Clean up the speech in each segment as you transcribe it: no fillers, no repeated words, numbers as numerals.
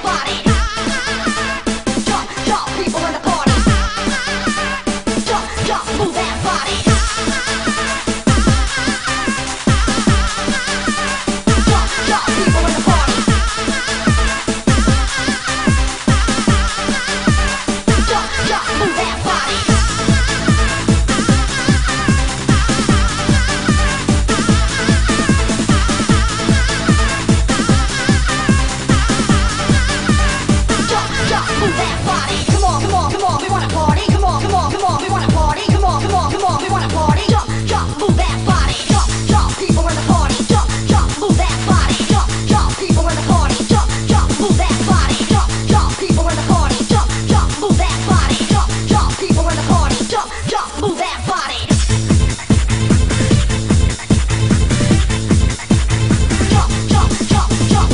body. Jump, jump, people in the party. Jump, jump, move that body. Jump, jump, people in the party. Jump, jump, move that body. Move that body. Come on, come on, come on, we wanna party. Come on, come on, come on, we wanna party. Come on, come on, come on, we wanna party. Jump, jump, move that body. Jump, jump, people in the party. Jump, jump, move that body. Jump, jump, people in the party. Jump, jump, move that body. Jump, jump, people in the party. Jump, jump, move that body. Jump, jump, people in the party. Jump, jump, move that body. Jump, jump, jump, jump.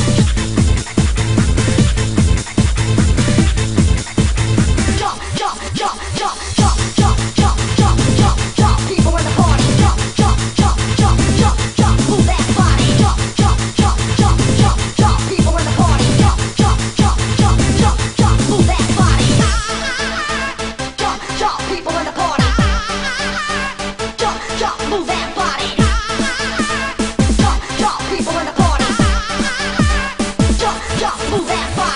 Jump, jump, jump, jump, jump, jump, jump, jump, jump, jump, people in the party. Jump, jump, jump, jump, jump, jump, move that body. Jump, jump, jump, jump, jump, jump, people in the party. Jump, jump, jump, jump, jump, jump, move that body. Jump, jump, people in the party. Jump, jump, move that body. Jump, jump, people in the party. Jump, jump, move that body.